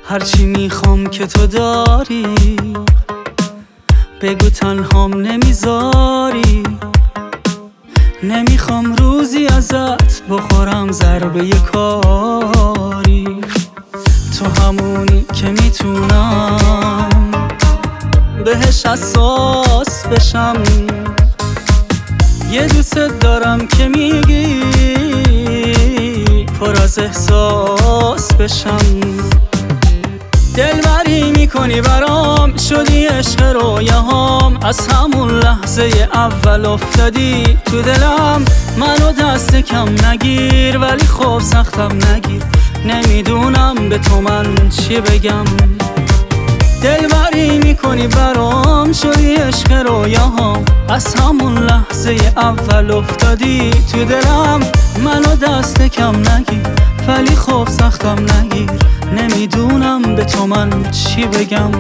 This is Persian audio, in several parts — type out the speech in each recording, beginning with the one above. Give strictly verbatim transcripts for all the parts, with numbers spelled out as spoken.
هرچی میخوام که تو داری، بگو تنهام نمیذاری. نمیخوام روزی ازت بخورم ضربه کاری. تو همونی که میتونم بهش حساس بشم. یه دوست دارم که میگی پر از احساس بشم. دلبری میکنی برام، شدی عشق رویاهام. از همون لحظه اول افتادی تو دلم. منو دست کم نگیر، ولی خب سختم نگیر. نمیدونم به تو من چی بگم. دلبری میکنی برام، شدی عشق رویاهام. از همون لحظه اول افتادی تو دلم. منو دست کم نگیر، ولی خب سختم نگیر. نمیدونم به تو من چی بگم.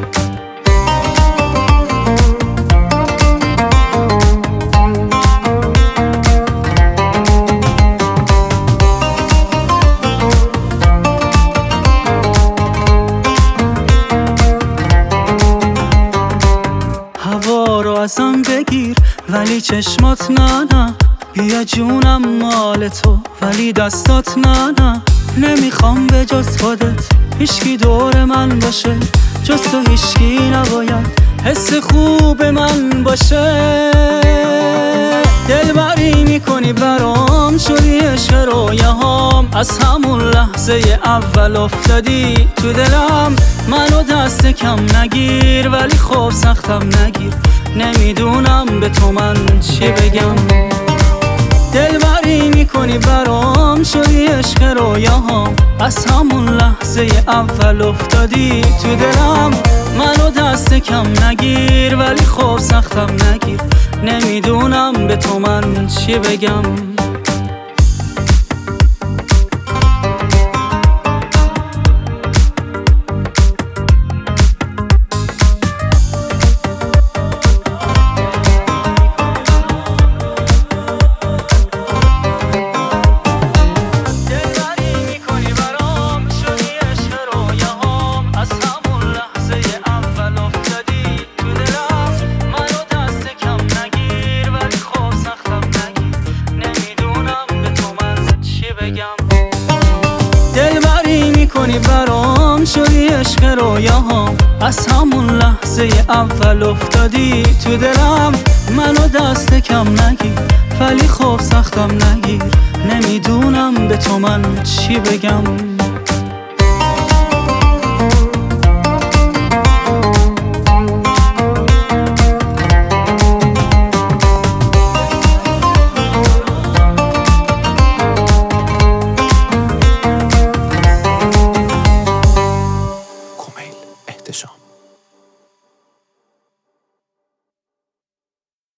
هوا رو ازم بگیر ولی چشمات نه نه. بیا جونم مال تو ولی دستات نه نه. نمیخوام به جز خودت هیچکی دور من باشه. جز تو هیچکی نباید حس خوب من باشه. دلبری میکنی برام، شدی عشق رویاهام. از همون لحظه اول افتادی تو دلم. منو دست کم نگیر، ولی خب سختم نگیر. نمیدونم به تو من چی بگم. دلبری میکنی برام، شدی عشق رویاهام. از همون لحظه اول افتادی تو دلم. منو دست کم نگیر، ولی خب سختم نگیر. نمیدونم به تو من چی بگم. دلبری میکنی برام، شدی عشق رویاهام. از همون لحظه اول افتادی تو دلم. منو دست کم نگیر، ولی خب سختم نگیر. نمیدونم به تو من چی بگم.